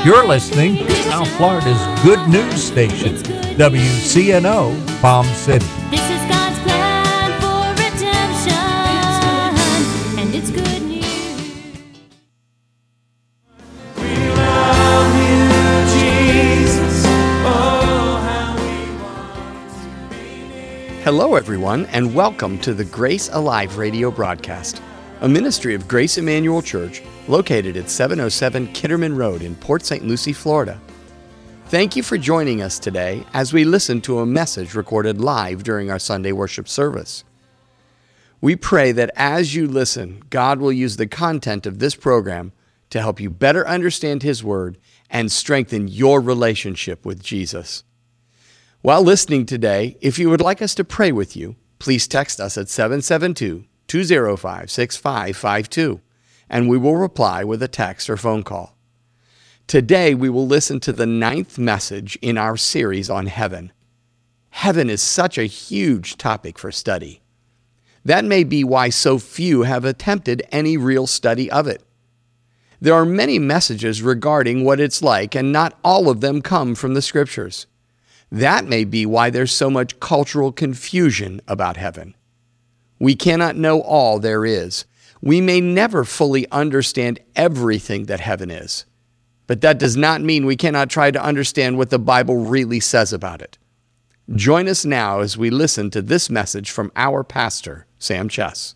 You're listening to South Florida's good news station, WCNO, Palm City. This is God's plan for redemption, and it's good news. We love you, Jesus. Oh, how we want to be near. Hello, everyone, and welcome to the Grace Alive radio broadcast, a ministry of Grace Emmanuel Church located at 707 Kitterman Road in Port St. Lucie, Florida. Thank you for joining us today as we listen to a message recorded live during our Sunday worship service. We pray that as you listen, God will use the content of this program to help you better understand His Word and strengthen your relationship with Jesus. While listening today, if you would like us to pray with you, please text us at 772-205-6552, and we will reply with a text or phone call. Today, we will listen to the 9th message in our series on heaven. Heaven is such a huge topic for study. That may be why so few have attempted any real study of it. There are many messages regarding what it's like, and not all of them come from the Scriptures. That may be why there's so much cultural confusion about heaven. We cannot know all there is. We may never fully understand everything that heaven is. But that does not mean we cannot try to understand what the Bible really says about it. Join us now as we listen to this message from our pastor, Sam Chess.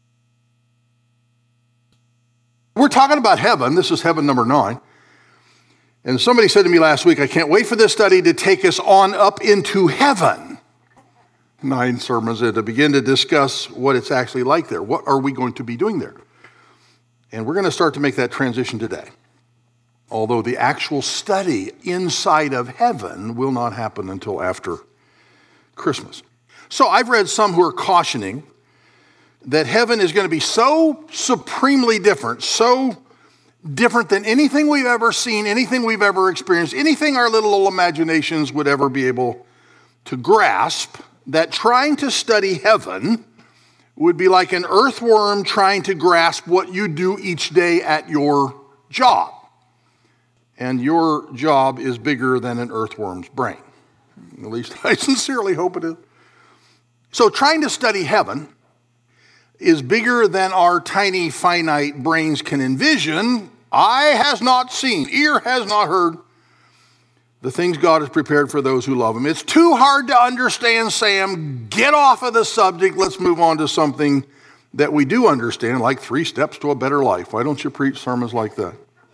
We're talking about heaven. This is heaven number 9. And somebody said to me last week, I can't wait for this study to take us on up into heaven. 9 sermons to begin to discuss what it's actually like there. What are we going to be doing there? And we're going to start to make that transition today. Although the actual study inside of heaven will not happen until after Christmas. So I've read some who are cautioning that heaven is going to be so supremely different, so different than anything we've ever seen, anything we've ever experienced, anything our little imaginations would ever be able to grasp, that trying to study heaven would be like an earthworm trying to grasp what you do each day at your job. And your job is bigger than an earthworm's brain. At least I sincerely hope it is. So trying to study heaven is bigger than our tiny, finite brains can envision. Eye has not seen, ear has not heard the things God has prepared for those who love Him. It's too hard to understand, Sam. Get off of the subject. Let's move on to something that we do understand, like 3 steps to a better life. Why don't you preach sermons like that?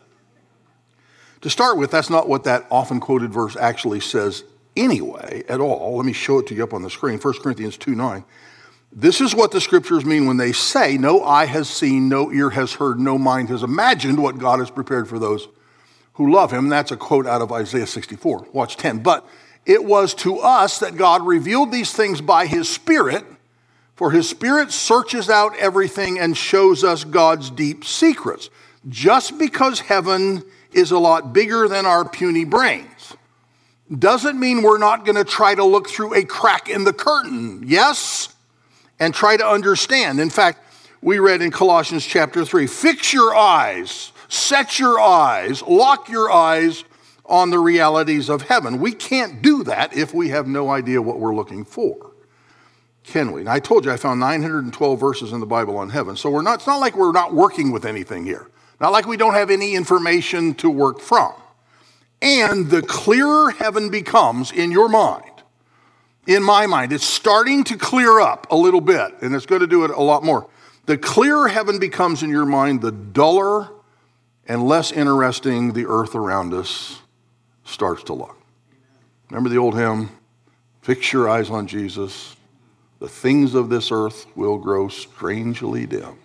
To start with, that's not what that often quoted verse actually says anyway at all. Let me show it to you up on the screen. 1 Corinthians 2:9. This is what the Scriptures mean when they say, no eye has seen, no ear has heard, no mind has imagined what God has prepared for those who love Him. That's a quote out of Isaiah 64. Watch 10. But it was to us that God revealed these things by His Spirit, for His Spirit searches out everything and shows us God's deep secrets. Just because heaven is a lot bigger than our puny brains doesn't mean we're not going to try to look through a crack in the curtain, yes, and try to understand. In fact, we read in Colossians chapter 3, fix your eyes, set your eyes, lock your eyes on the realities of heaven. We can't do that if we have no idea what we're looking for, can we? And I told you I found 912 verses in the Bible on heaven, so it's not like we're not working with anything here. Not like we don't have any information to work from. And the clearer heaven becomes in your mind, in my mind, it's starting to clear up a little bit, and it's going to do it a lot more. The clearer heaven becomes in your mind, the duller and less interesting the earth around us starts to look. Remember the old hymn, fix your eyes on Jesus, the things of this earth will grow strangely dim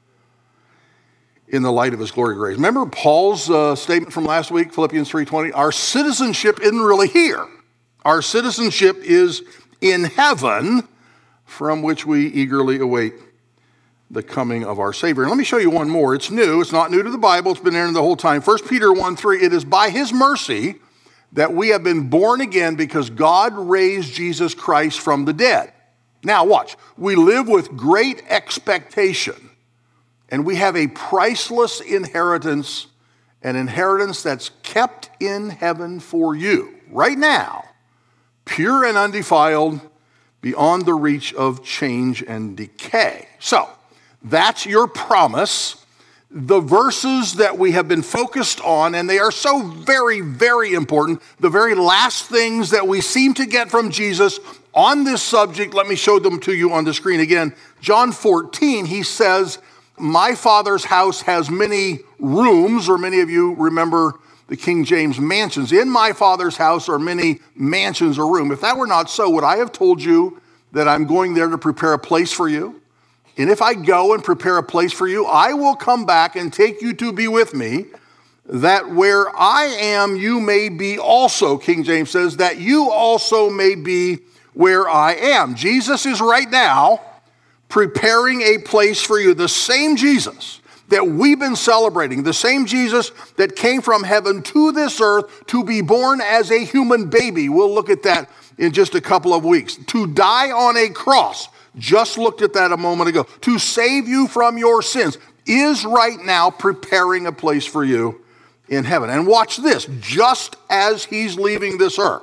in the light of His glory grace. Remember Paul's statement from last week, Philippians 3:20? Our citizenship isn't really here. Our citizenship is in heaven, from which we eagerly await the coming of our Savior. And let me show you one more. It's new. It's not new to the Bible. It's been there the whole time. 1 Peter 1:3, it is by His mercy that we have been born again because God raised Jesus Christ from the dead. Now watch. We live with great expectation, and we have a priceless inheritance an inheritance that's kept in heaven for you right now, pure and undefiled, beyond the reach of change and decay. So, that's your promise. The verses that we have been focused on, and they are so very, very important, the very last things that we seem to get from Jesus on this subject, let me show them to you on the screen again. John 14, he says, my Father's house has many rooms, or many of you remember the King James mansions. In my Father's house are many mansions or rooms. If that were not so, would I have told you that I'm going there to prepare a place for you? And if I go and prepare a place for you, I will come back and take you to be with me, that where I am, you may be also, King James says, that you also may be where I am. Jesus is right now preparing a place for you. The same Jesus that we've been celebrating, the same Jesus that came from heaven to this earth to be born as a human baby. We'll look at that in just a couple of weeks. To die on a cross, just looked at that a moment ago, to save you from your sins, is right now preparing a place for you in heaven. And watch this, just as he's leaving this earth,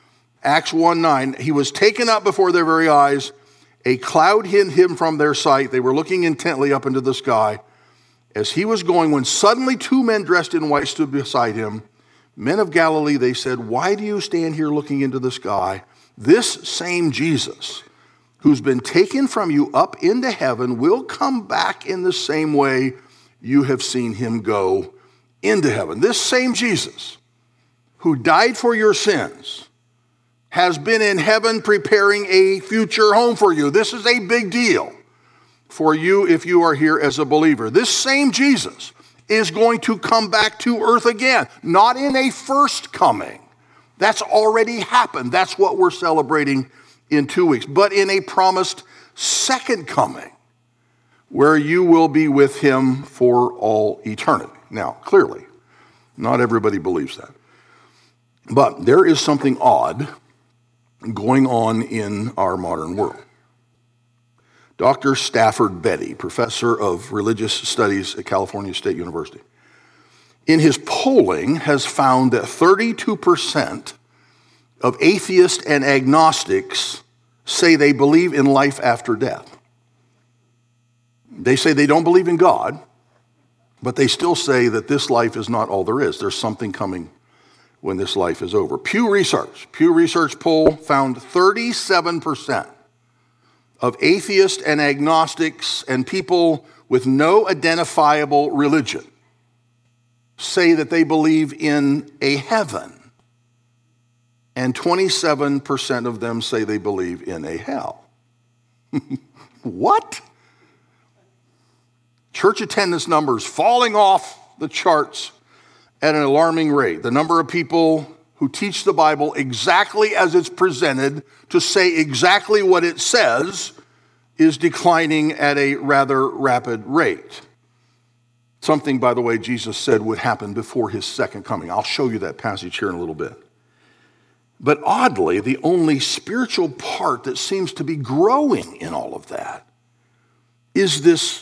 Acts 1:9, he was taken up before their very eyes, a cloud hid him from their sight. They were looking intently up into the sky. As he was going, when suddenly two men dressed in white stood beside him. Men of Galilee, they said, why do you stand here looking into the sky? This same Jesus, who's been taken from you up into heaven, will come back in the same way you have seen him go into heaven. This same Jesus, who died for your sins, has been in heaven preparing a future home for you. This is a big deal for you if you are here as a believer. This same Jesus is going to come back to earth again, not in a first coming. That's already happened. That's what we're celebrating in 2 weeks, but in a promised second coming where you will be with him for all eternity. Now, clearly, not everybody believes that, but there is something odd going on in our modern world. Dr. Stafford Betty, professor of religious studies at California State University, in his polling has found that 32% of atheists and agnostics say they believe in life after death. They say they don't believe in God, but they still say that this life is not all there is. There's something coming when this life is over. Pew Research poll found 37% of atheists and agnostics and people with no identifiable religion say that they believe in a heaven, and 27% of them say they believe in a hell. What? Church attendance numbers falling off the charts at an alarming rate. The number of people who teach the Bible exactly as it's presented, to say exactly what it says, is declining at a rather rapid rate. Something, by the way, Jesus said would happen before his second coming. I'll show you that passage here in a little bit. But oddly, the only spiritual part that seems to be growing in all of that is this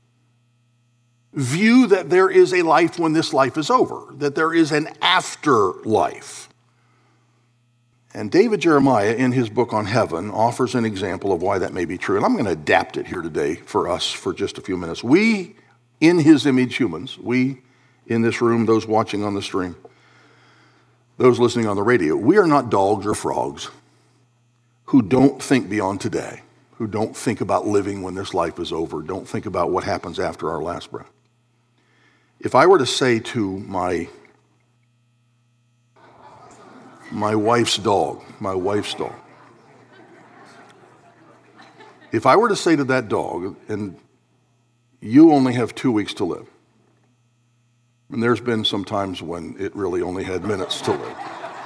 view that there is a life when this life is over, that there is an afterlife. And David Jeremiah, in his book on heaven, offers an example of why that may be true. And I'm going to adapt it here today for us for just a few minutes. We, in his image humans, we in this room, those watching on the stream, those listening on the radio, we are not dogs or frogs who don't think beyond today, who don't think about living when this life is over, don't think about what happens after our last breath. If I were to say to my wife's dog, if I were to say to that dog, and you only have 2 weeks to live, and there's been some times when it really only had minutes to live.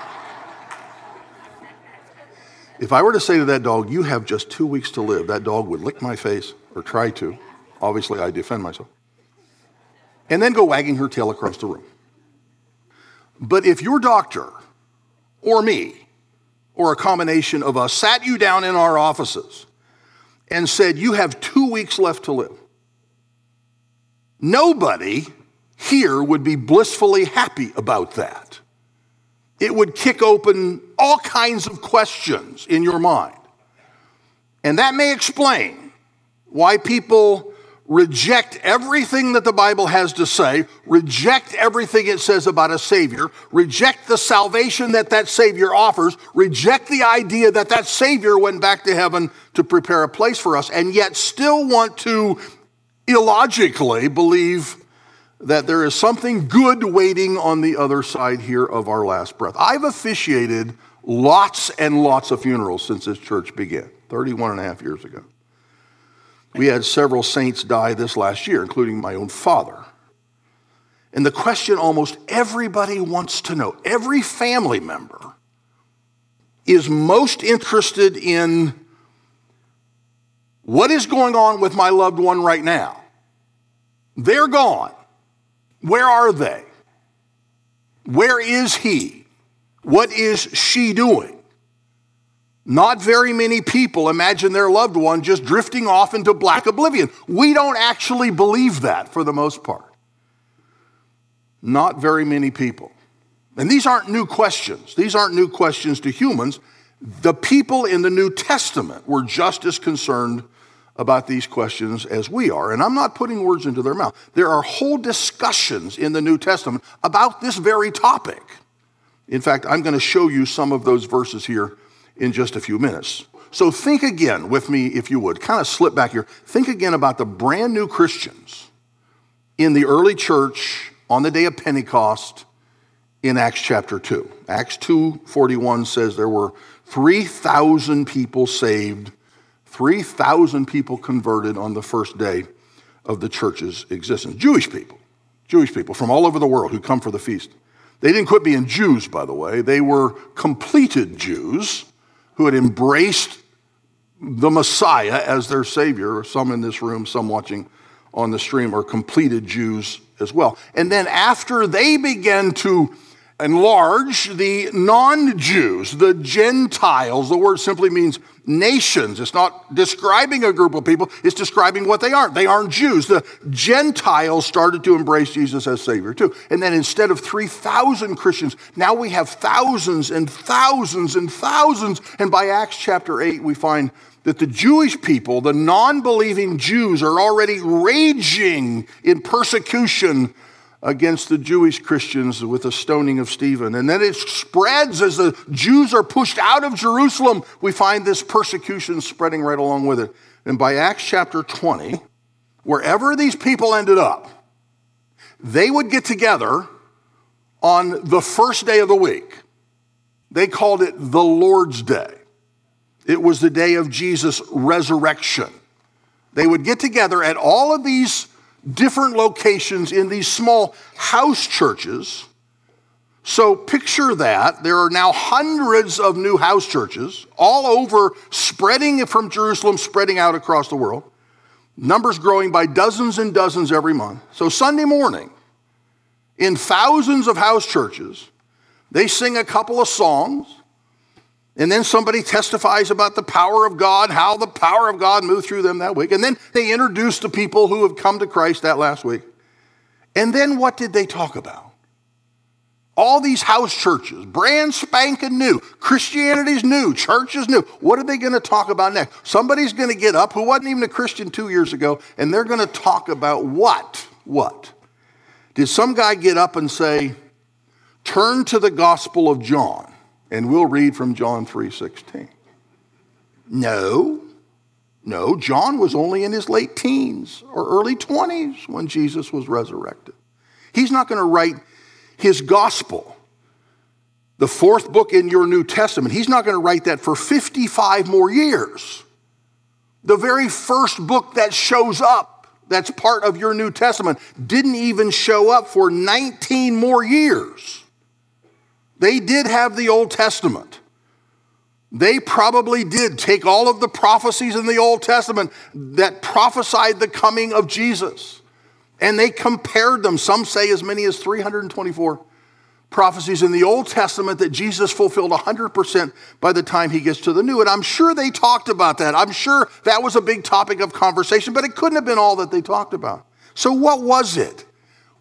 If I were to say to that dog, you have just 2 weeks to live, that dog would lick my face, or try to. Obviously, I defend myself. And then go wagging her tail across the room. But if your doctor, or me, or a combination of us, sat you down in our offices and said, you have 2 weeks left to live, nobody here would be blissfully happy about that. It would kick open all kinds of questions in your mind. And that may explain why people reject everything that the Bible has to say, reject everything it says about a Savior, reject the salvation that that Savior offers, reject the idea that that Savior went back to heaven to prepare a place for us, and yet still want to illogically believe that there is something good waiting on the other side here of our last breath. I've officiated lots and lots of funerals since this church began, 31 and a half years ago. We had several saints die this last year, including my own father. And the question almost everybody wants to know, every family member is most interested in what is going on with my loved one right now. They're gone. Where are they? Where is he? What is she doing? Not very many people imagine their loved one just drifting off into black oblivion. We don't actually believe that for the most part. Not very many people. And these aren't new questions. These aren't new questions to humans. The people in the New Testament were just as concerned about these questions as we are. And I'm not putting words into their mouth. There are whole discussions in the New Testament about this very topic. In fact, I'm going to show you some of those verses here in just a few minutes. So think again with me, if you would. Kind of slip back here. Think again about the brand new Christians in the early church on the day of Pentecost in Acts chapter 2. Acts 2:41 says there were 3,000 people saved, 3,000 people converted on the first day of the church's existence. Jewish people from all over the world who come for the feast. They didn't quit being Jews, by the way. They were completed Jews who had embraced the Messiah as their Savior. Some in this room, some watching on the stream are completed Jews as well. And then after they began to enlarge, the non-Jews, the Gentiles, the word simply means nations. It's not describing a group of people, it's describing what they aren't. They aren't Jews. The Gentiles started to embrace Jesus as Savior too. And then instead of 3,000 Christians, now we have thousands and thousands and thousands. And by Acts chapter 8, we find that the Jewish people, the non-believing Jews, are already raging in persecution against the Jewish Christians with the stoning of Stephen. And then it spreads as the Jews are pushed out of Jerusalem. We find this persecution spreading right along with it. And by Acts chapter 20, wherever these people ended up, they would get together on the first day of the week. They called it the Lord's Day. It was the day of Jesus' resurrection. They would get together at all of these different locations in these small house churches. So picture that. There are now hundreds of new house churches all over, spreading from Jerusalem, spreading out across the world. Numbers growing by dozens and dozens every month. So Sunday morning, in thousands of house churches, they sing a couple of songs, and then somebody testifies about the power of God, how the power of God moved through them that week. And then they introduce the people who have come to Christ that last week. And then what did they talk about? All these house churches, brand spanking new. Christianity's new. Church is new. What are they going to talk about next? Somebody's going to get up who wasn't even a Christian 2 years ago, and they're going to talk about what? What? Did some guy get up and say, turn to the Gospel of John, and we'll read from John 3:16. No, John was only in his late teens or early 20s when Jesus was resurrected. He's not going to write his gospel, the fourth book in your New Testament. He's not going to write that for 55 more years. The very first book that shows up, that's part of your New Testament, didn't even show up for 19 more years. They did have the Old Testament. They probably did take all of the prophecies in the Old Testament that prophesied the coming of Jesus, and they compared them. Some say as many as 324 prophecies in the Old Testament that Jesus fulfilled 100% by the time he gets to the New. And I'm sure they talked about that. I'm sure that was a big topic of conversation, but it couldn't have been all that they talked about. So what was it?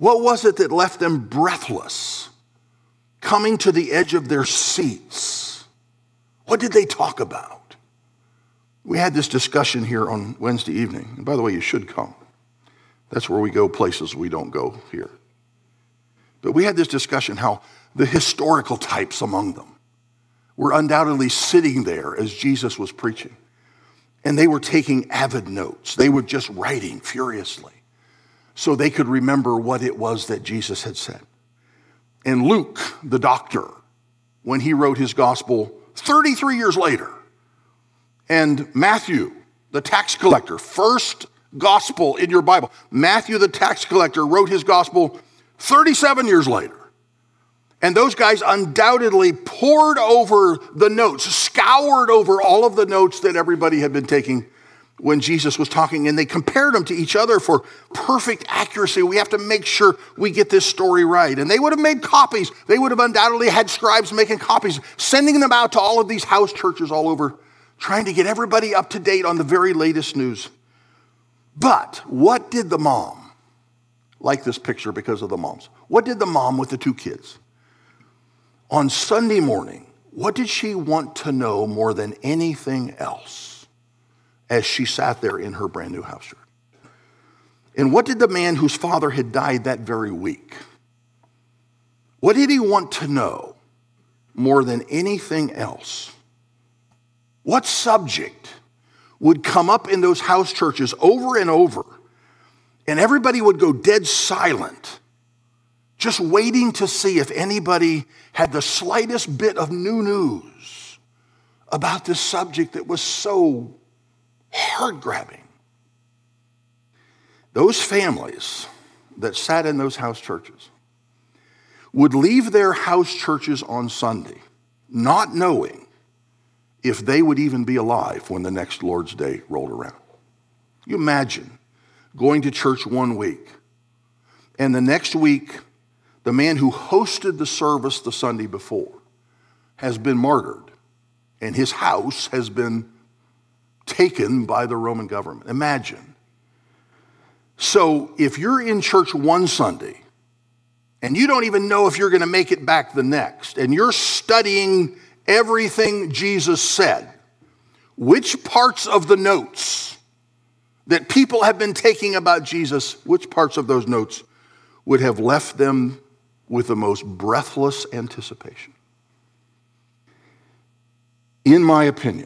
What was it that left them breathless, coming to the edge of their seats? What did they talk about? We had this discussion here on Wednesday evening. And by the way, you should come. That's where we go places we don't go here. But we had this discussion how the historical types among them were undoubtedly sitting there as Jesus was preaching. And they were taking avid notes. They were just writing furiously so they could remember what it was that Jesus had said. And Luke, the doctor, when he wrote his gospel 33 years later, and Matthew, the tax collector, first gospel in your Bible, Matthew, the tax collector, wrote his gospel 37 years later. And those guys undoubtedly pored over the notes, scoured over all of the notes that everybody had been taking when Jesus was talking, and they compared them to each other for perfect accuracy. We have to make sure we get this story right. And they would have made copies. They would have undoubtedly had scribes making copies, sending them out to all of these house churches all over, trying to get everybody up to date on the very latest news. But what did the mom, like this picture because of the moms, what did the mom with the two kids? On Sunday morning, what did she want to know more than anything else as she sat there in her brand new house church? And what did the man whose father had died that very week, what did he want to know more than anything else? What subject would come up in those house churches over and over, and everybody would go dead silent, just waiting to see if anybody had the slightest bit of new news about this subject that was so heart-grabbing? Those families that sat in those house churches would leave their house churches on Sunday not knowing if they would even be alive when the next Lord's Day rolled around. You imagine going to church one week, and the next week, the man who hosted the service the Sunday before has been martyred, and his house has been taken by the Roman government. Imagine. So if you're in church one Sunday, and you don't even know if you're going to make it back the next, and you're studying everything Jesus said, which parts of the notes that people have been taking about Jesus, which parts of those notes would have left them with the most breathless anticipation? In my opinion,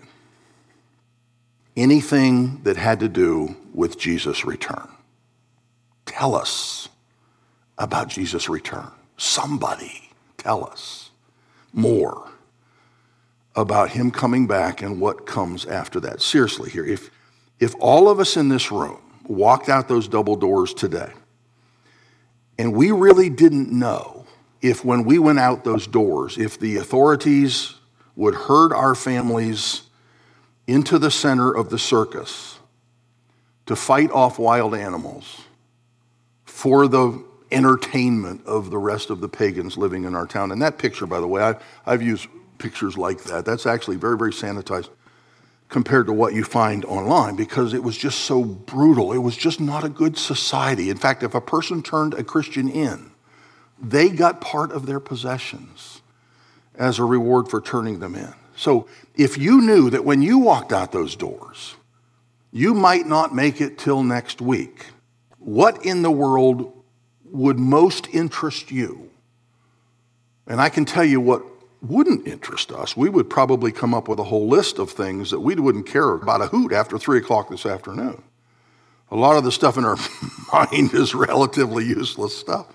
anything that had to do with Jesus' return. Tell us about Jesus' return. Somebody tell us more about him coming back and what comes after that. Seriously here, if all of us in this room walked out those double doors today, and we really didn't know if when we went out those doors, if the authorities would herd our families into the center of the circus to fight off wild animals for the entertainment of the rest of the pagans living in our town. And that picture, by the way, I've used pictures like that. That's actually very, very sanitized compared to what you find online, because it was just so brutal. It was just not a good society. In fact, if a person turned a Christian in, they got part of their possessions as a reward for turning them in. So if you knew that when you walked out those doors, you might not make it till next week, what in the world would most interest you? And I can tell you what wouldn't interest us. We would probably come up with a whole list of things that we wouldn't care about a hoot after 3 o'clock this afternoon. A lot of the stuff in our mind is relatively useless stuff.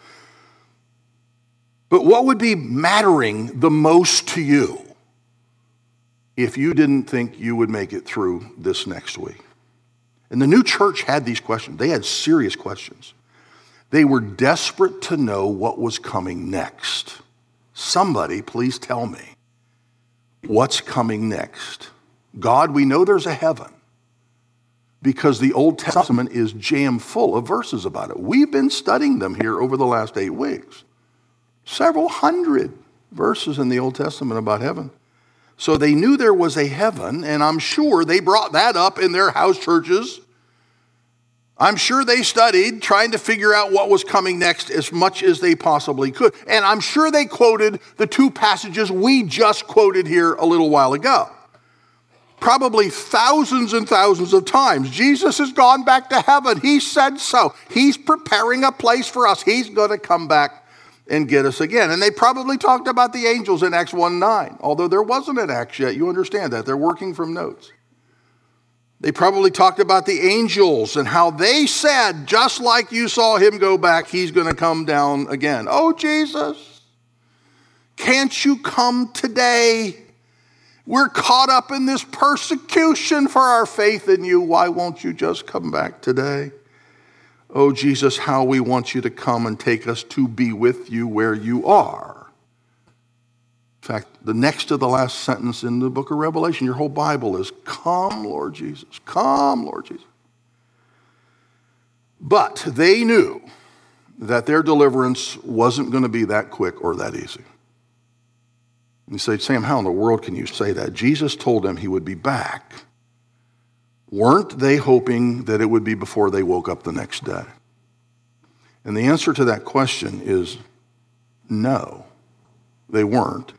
But what would be mattering the most to you if you didn't think you would make it through this next week? And the new church had these questions. They had serious questions. They were desperate to know what was coming next. Somebody, please tell me, what's coming next? God, we know there's a heaven because the Old Testament is jam full of verses about it. We've been studying them here over the last 8 weeks. Several hundred verses in the Old Testament about heaven. So they knew there was a heaven, and I'm sure they brought that up in their house churches. I'm sure they studied trying to figure out what was coming next as much as they possibly could. And I'm sure they quoted the two passages we just quoted here a little while ago. Probably thousands and thousands of times. Jesus has gone back to heaven. He said so. He's preparing a place for us. He's going to come back and get us again. And they probably talked about the angels in Acts 1:9. Although there wasn't an Acts yet. You understand that. They're working from notes. They probably talked about the angels and how they said, just like you saw him go back, he's going to come down again. Oh, Jesus, can't you come today? We're caught up in this persecution for our faith in you. Why won't you just come back today? Oh, Jesus, how we want you to come and take us to be with you where you are. In fact, the next to the last sentence in the book of Revelation, your whole Bible is, come, Lord Jesus, come, Lord Jesus. But they knew that their deliverance wasn't going to be that quick or that easy. And you say, Sam, how in the world can you say that? Jesus told them he would be back. Weren't they hoping that it would be before they woke up the next day? And the answer to that question is no, they weren't.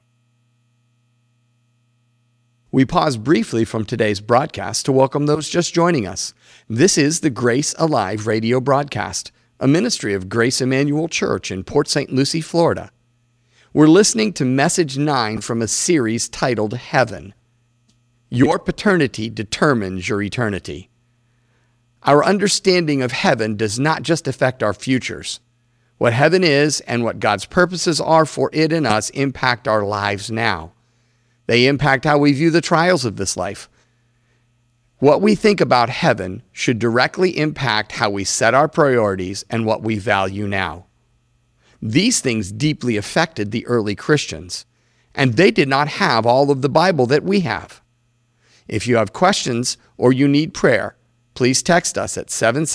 We pause briefly from today's broadcast to welcome those just joining us. This is the Grace Alive radio broadcast, a ministry of Grace Emmanuel Church in Port St. Lucie, Florida. We're listening to Message 9 from a series titled Heaven. Your paternity determines your eternity. Our understanding of heaven does not just affect our futures. What heaven is and what God's purposes are for it and us impact our lives now. They impact how we view the trials of this life. What we think about heaven should directly impact how we set our priorities and what we value now. These things deeply affected the early Christians, and they did not have all of the Bible that we have. If you have questions or you need prayer, please text us at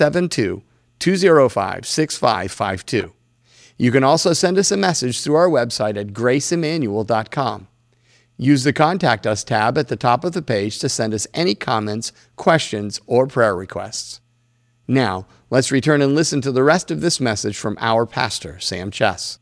772-205-6552. You can also send us a message through our website at graceemmanuel.com. Use the Contact Us tab at the top of the page to send us any comments, questions, or prayer requests. Now, let's return and listen to the rest of this message from our pastor, Sam Chess.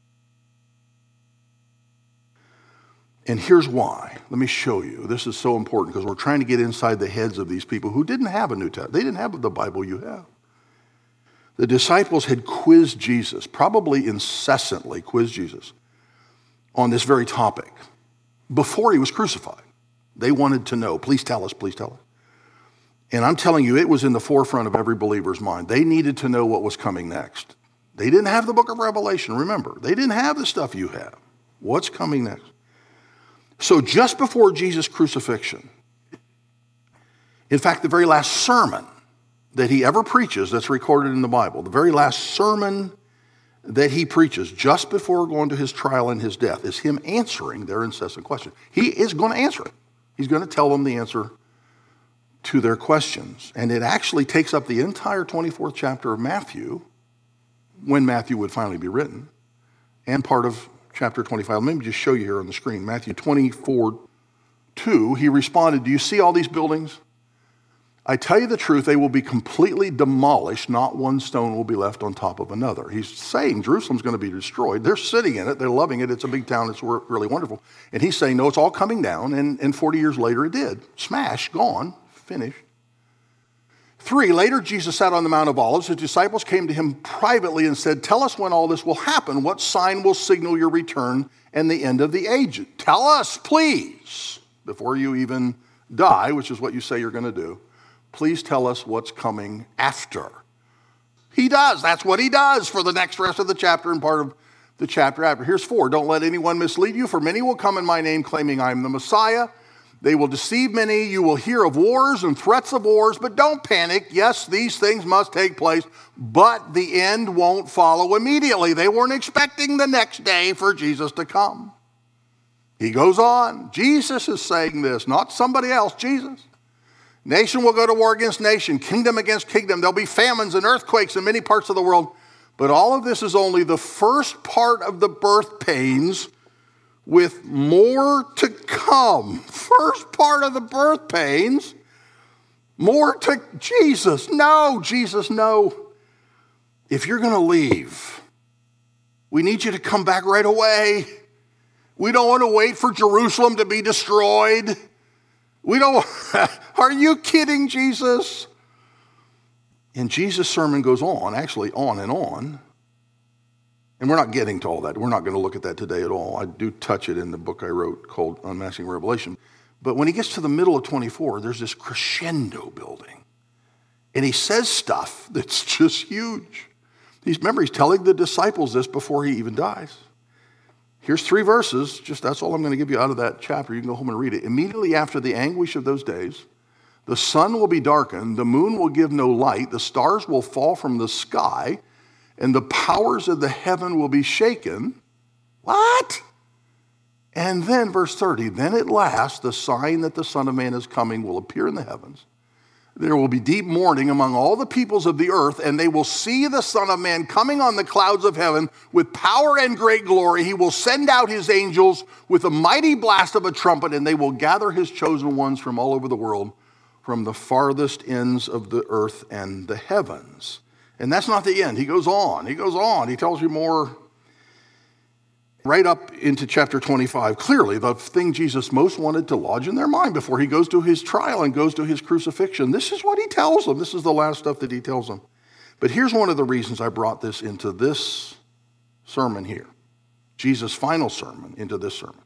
And here's why. Let me show you. This is so important because we're trying to get inside the heads of these people who didn't have a New Testament. They didn't have the Bible you have. The disciples had quizzed Jesus, probably incessantly quizzed Jesus, on this very topic before he was crucified. They wanted to know, please tell us, please tell us. And I'm telling you, it was in the forefront of every believer's mind. They needed to know what was coming next. They didn't have the book of Revelation, remember. They didn't have the stuff you have. What's coming next? So just before Jesus' crucifixion, in fact, the very last sermon that he ever preaches that's recorded in the Bible, the very last sermon that he preaches just before going to his trial and his death is him answering their incessant question. He is going to answer it. He's going to tell them the answer to their questions. And it actually takes up the entire 24th chapter of Matthew, when Matthew would finally be written, and part of chapter 25. Let me just show you here on the screen. Matthew 24:2, he responded, do you see all these buildings? I tell you the truth, they will be completely demolished. Not one stone will be left on top of another. He's saying Jerusalem's going to be destroyed. They're sitting in it. They're loving it. It's a big town. It's really wonderful. And he's saying, no, it's all coming down. And 40 years later, it did. Smash, gone, finished. 3, later Jesus sat on the Mount of Olives. His disciples came to him privately and said, tell us when all this will happen. What sign will signal your return and the end of the age? Tell us, please, before you even die, which is what you say you're going to do. Please tell us what's coming after. He does. That's what he does for the next rest of the chapter and part of the chapter after. Here's 4. Don't let anyone mislead you, for many will come in my name claiming I am the Messiah. They will deceive many. You will hear of wars and threats of wars, but don't panic. Yes, these things must take place, but the end won't follow immediately. They weren't expecting the next day for Jesus to come. He goes on. Jesus is saying this, not somebody else, Jesus. Nation will go to war against nation, kingdom against kingdom. There'll be famines and earthquakes in many parts of the world. But all of this is only the first part of the birth pains, with more to come. First part of the birth pains. More to Jesus. No, Jesus, no. If you're going to leave, we need you to come back right away. We don't want to wait for Jerusalem to be destroyed. We don't, are you kidding, Jesus? And Jesus' sermon goes on, actually on and on. And we're not getting to all that. We're not going to look at that today at all. I do touch it in the book I wrote called Unmasking Revelation. But when he gets to the middle of 24, there's this crescendo building. And he says stuff that's just huge. Remember, he's telling the disciples this before he even dies. Here's 3 verses. Just that's all I'm going to give you out of that chapter. You can go home and read it. Immediately after the anguish of those days, the sun will be darkened, the moon will give no light, the stars will fall from the sky, and the powers of the heaven will be shaken. What? And then verse 30, then at last the sign that the Son of Man is coming will appear in the heavens. There will be deep mourning among all the peoples of the earth, and they will see the Son of Man coming on the clouds of heaven with power and great glory. He will send out his angels with a mighty blast of a trumpet, and they will gather his chosen ones from all over the world, from the farthest ends of the earth and the heavens. And that's not the end. He goes on. He goes on. He tells you more right up into chapter 25. Clearly, the thing Jesus most wanted to lodge in their mind before he goes to his trial and goes to his crucifixion. This is what he tells them. This is the last stuff that he tells them. But here's one of the reasons I brought this into this sermon here. Jesus' final sermon into this sermon.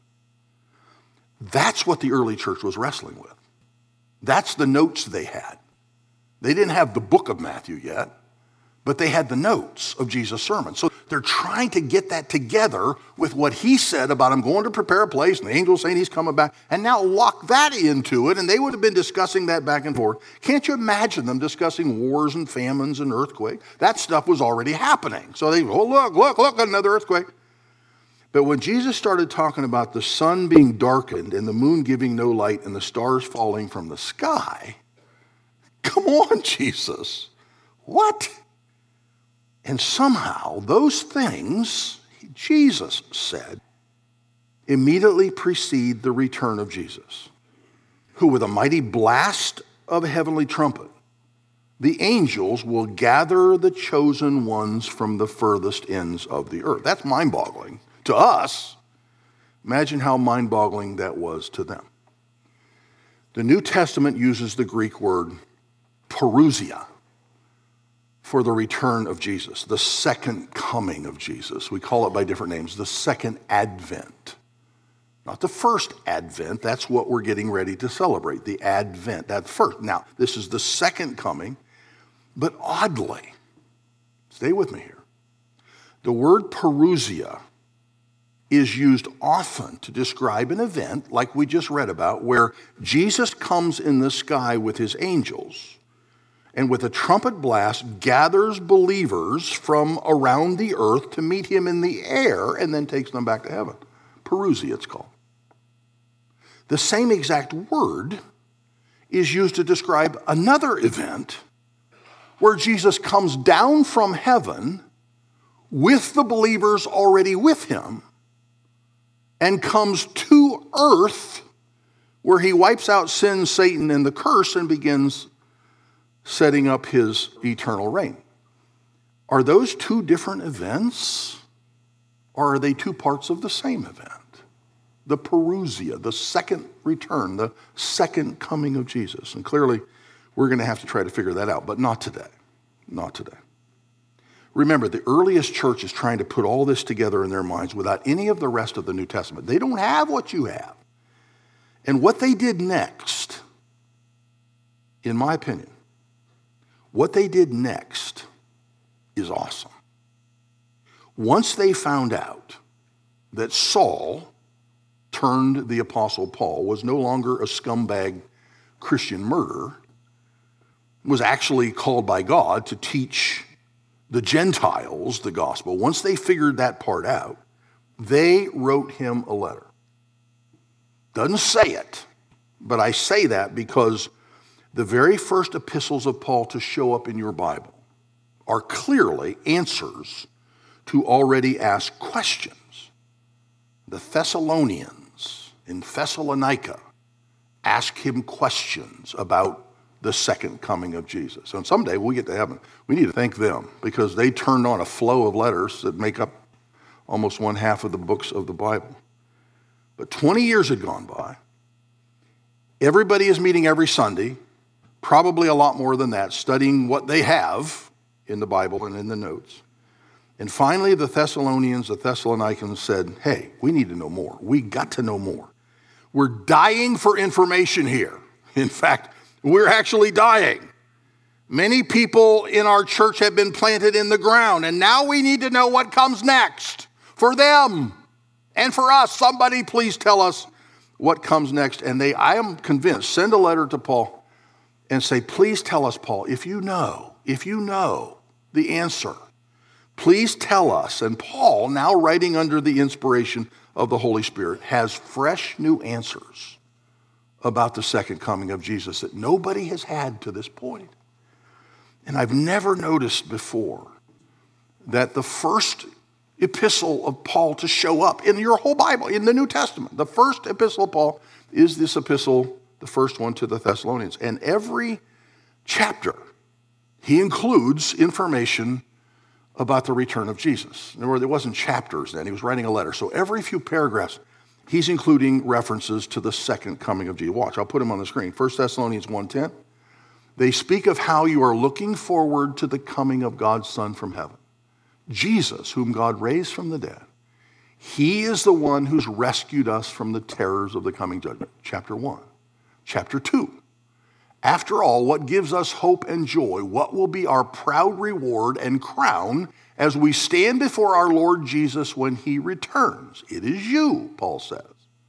That's what the early church was wrestling with. That's the notes they had. They didn't have the book of Matthew yet, but they had the notes of Jesus' sermon. So they're trying to get that together with what he said about him going to prepare a place and the angel saying he's coming back, and now lock that into it, and they would have been discussing that back and forth. Can't you imagine them discussing wars and famines and earthquakes? That stuff was already happening. So they go, oh, look, another earthquake. But when Jesus started talking about the sun being darkened and the moon giving no light and the stars falling from the sky, come on, Jesus. What? And somehow those things, Jesus said, immediately precede the return of Jesus, who with a mighty blast of a heavenly trumpet, the angels will gather the chosen ones from the furthest ends of the earth. That's mind-boggling to us. Imagine how mind-boggling that was to them. The New Testament uses the Greek word parousia for the return of Jesus, the second coming of Jesus. We call it by different names, the second advent. Not the first advent, that's what we're getting ready to celebrate, the advent, that first. Now, this is the second coming, but oddly, stay with me here, the word parousia is used often to describe an event like we just read about, where Jesus comes in the sky with his angels and with a trumpet blast gathers believers from around the earth to meet him in the air and then takes them back to heaven. Parousia, it's called. The same exact word is used to describe another event where Jesus comes down from heaven with the believers already with him and comes to earth where he wipes out sin, Satan, and the curse and begins setting up his eternal reign. Are those two different events, or are they two parts of the same event? The parousia, the second return, the second coming of Jesus. And clearly, we're going to have to try to figure that out, but not today. Not today. Remember, the earliest church is trying to put all this together in their minds without any of the rest of the New Testament. They don't have what you have. And what they did next, in my opinion, what they did next is awesome. Once they found out that Saul, turned the Apostle Paul, was no longer a scumbag Christian murderer, was actually called by God to teach the Gentiles the gospel. Once they figured that part out, they wrote him a letter. Doesn't say it, but I say that because the very first epistles of Paul to show up in your Bible are clearly answers to already asked questions. The Thessalonians in Thessalonica ask him questions about the second coming of Jesus. And someday we'll get to heaven. We need to thank them because they turned on a flow of letters that make up almost one half of the books of the Bible. But 20 years had gone by. Everybody is meeting every Sunday, probably a lot more than that, studying what they have in the Bible and in the notes. And finally, the Thessalonians said, hey, we need to know more. We got to know more. We're dying for information here. In fact, we're actually dying. Many people in our church have been planted in the ground, and now we need to know what comes next for them and for us. Somebody please tell us what comes next. And I am convinced, send a letter to Paul and say, please tell us, Paul, if you know the answer, please tell us. And Paul, now writing under the inspiration of the Holy Spirit, has fresh new answers about the second coming of Jesus that nobody has had to this point. And I've never noticed before that the first epistle of Paul to show up in your whole Bible, in the New Testament, the first epistle of Paul is this epistle, the first one to the Thessalonians. And every chapter, he includes information about the return of Jesus. In other words, it wasn't chapters then, he was writing a letter. So every few paragraphs, he's including references to the second coming of Jesus. Watch, I'll put them on the screen. 1 Thessalonians 1:10. They speak of how you are looking forward to the coming of God's Son from heaven, Jesus, whom God raised from the dead. He is the one who's rescued us from the terrors of the coming judgment. Chapter 1. Chapter 2. After all, what gives us hope and joy? What will be our proud reward and crown as we stand before our Lord Jesus when he returns? It is you, Paul says.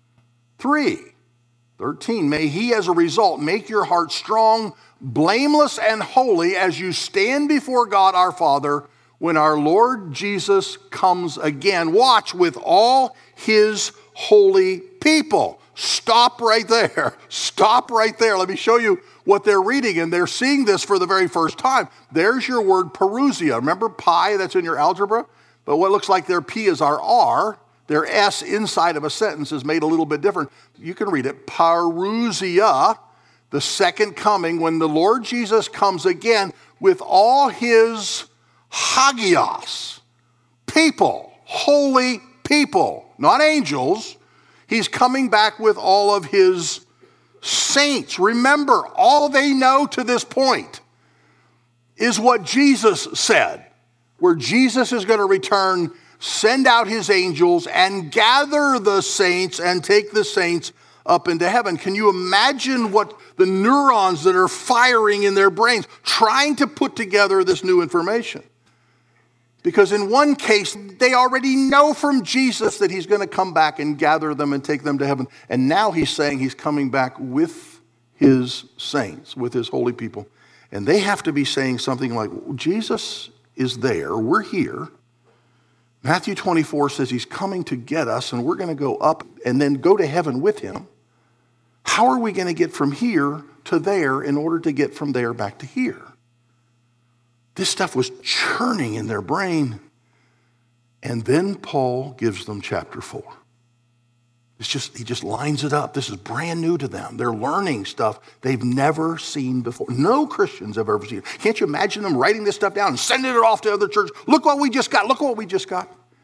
3:13, may he as a result make your heart strong, blameless, and holy as you stand before God our Father when our Lord Jesus comes again. Watch, with all his holy people. Stop right there. Stop right there. Let me show you what they're reading, and they're seeing this for the very first time. There's your word parousia. Remember pi that's in your algebra? But what looks like their P is our R. Their S inside of a sentence is made a little bit different. You can read it. Parousia, the second coming, when the Lord Jesus comes again with all his hagios, people, holy people, not angels. He's coming back with all of his saints. Remember, all they know to this point is what Jesus said, where Jesus is going to return, send out his angels, and gather the saints and take the saints up into heaven. Can you imagine what the neurons that are firing in their brains trying to put together this new information? Because in one case, they already know from Jesus that he's going to come back and gather them and take them to heaven. And now he's saying he's coming back with his saints, with his holy people. And they have to be saying something like, Jesus is there, we're here. Matthew 24 says he's coming to get us, and we're going to go up and then go to heaven with him. How are we going to get from here to there in order to get from there back to here? This stuff was churning in their brain. And then Paul gives them chapter 4. He just lines it up. This is brand new to them. They're learning stuff they've never seen before. No Christians have ever seen it. Can't you imagine them writing this stuff down and sending it off to other churches? Look what we just got. Look what we just got.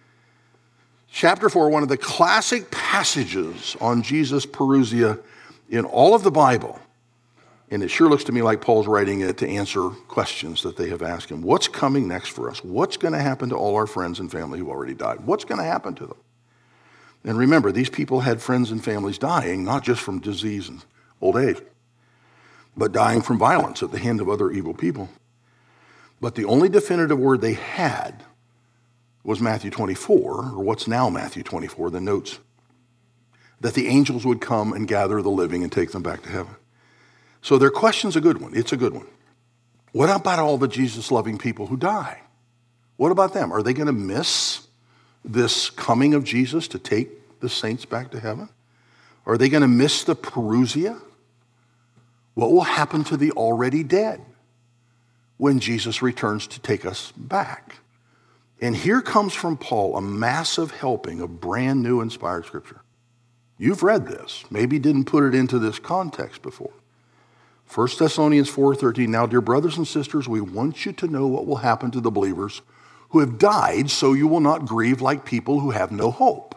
Chapter 4, one of the classic passages on Jesus' parousia in all of the Bible. And it sure looks to me like Paul's writing it to answer questions that they have asked him. What's coming next for us? What's going to happen to all our friends and family who already died? What's going to happen to them? And remember, these people had friends and families dying, not just from disease and old age, but dying from violence at the hand of other evil people. But the only definitive word they had was Matthew 24, or what's now Matthew 24, the notes, that the angels would come and gather the living and take them back to heaven. So their question's a good one. It's a good one. What about all the Jesus-loving people who die? What about them? Are they going to miss this coming of Jesus to take the saints back to heaven? Are they going to miss the parousia? What will happen to the already dead when Jesus returns to take us back? And here comes from Paul a massive helping of brand new inspired scripture. You've read this, maybe didn't put it into this context before. 1 Thessalonians 4:13, now, dear brothers and sisters, we want you to know what will happen to the believers who have died, so you will not grieve like people who have no hope.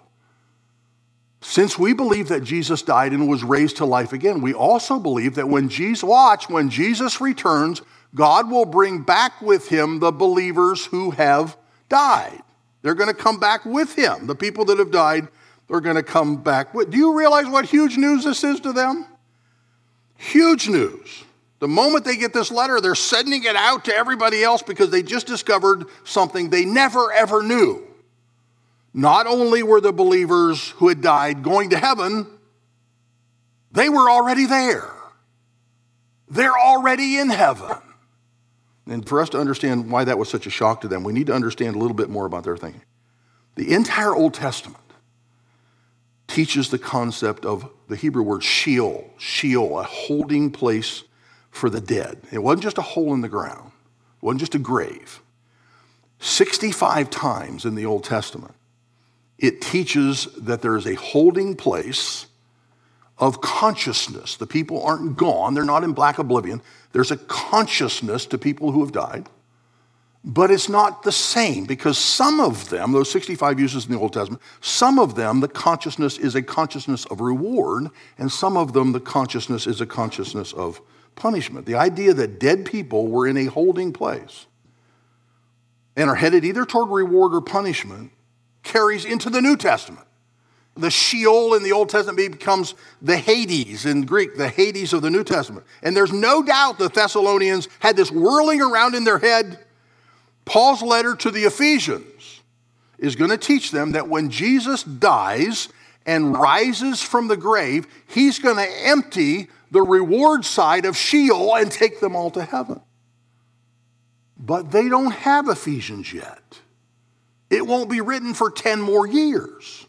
Since we believe that Jesus died and was raised to life again, we also believe that when Jesus returns, God will bring back with him the believers who have died. They're going to come back with him. The people that have died are going to come back with. Do you realize what huge news this is to them? Huge news. The moment they get this letter, they're sending it out to everybody else because they just discovered something they never, ever knew. Not only were the believers who had died going to heaven, they were already there. They're already in heaven. And for us to understand why that was such a shock to them, we need to understand a little bit more about their thinking. The entire Old Testament teaches the concept of the Hebrew word Sheol, a holding place for the dead. It wasn't just a hole in the ground. It wasn't just a grave. 65 times in the Old Testament, it teaches that there is a holding place of consciousness. The people aren't gone. They're not in black oblivion. There's a consciousness to people who have died. But it's not the same because some of them, those 65 uses in the Old Testament, some of them, the consciousness is a consciousness of reward, and some of them, the consciousness is a consciousness of punishment. The idea that dead people were in a holding place and are headed either toward reward or punishment carries into the New Testament. The Sheol in the Old Testament becomes the Hades in Greek, the Hades of the New Testament. And there's no doubt the Thessalonians had this whirling around in their head. Paul's letter to the Ephesians is going to teach them that when Jesus dies and rises from the grave, he's going to empty the reward side of Sheol and take them all to heaven. But they don't have Ephesians yet. It won't be written for 10 more years.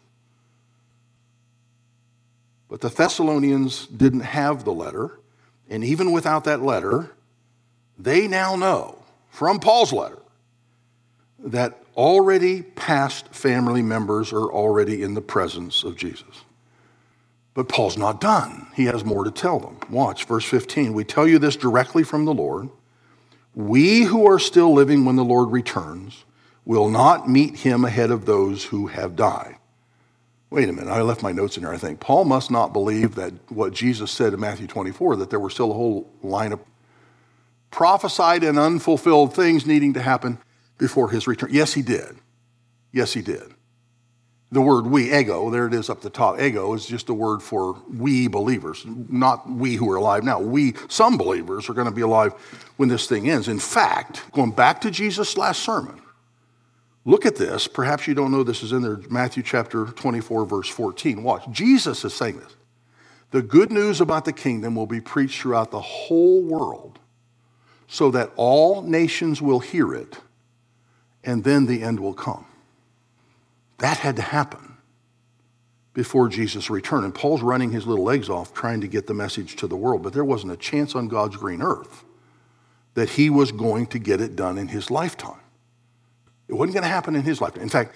But the Thessalonians didn't have the letter, and even without that letter, they now know from Paul's letter that already past family members are already in the presence of Jesus. But Paul's not done. He has more to tell them. Watch, verse 15. We tell you this directly from the Lord. We who are still living when the Lord returns will not meet him ahead of those who have died. Wait a minute, I left my notes in there, I think. Paul must not believe that what Jesus said in Matthew 24, that there were still a whole line of prophesied and unfulfilled things needing to happen before his return. Yes, he did. Yes, he did. The word we, ego, there it is up the top. Ego is just a word for we believers, not we who are alive now. We, some believers, are going to be alive when this thing ends. In fact, going back to Jesus' last sermon, look at this. Perhaps you don't know this is in there. Matthew chapter 24, verse 14. Watch. Jesus is saying this. The good news about the kingdom will be preached throughout the whole world so that all nations will hear it, and then the end will come. That had to happen before Jesus' return. And Paul's running his little legs off trying to get the message to the world, but there wasn't a chance on God's green earth that he was going to get it done in his lifetime. It wasn't going to happen in his lifetime. In fact,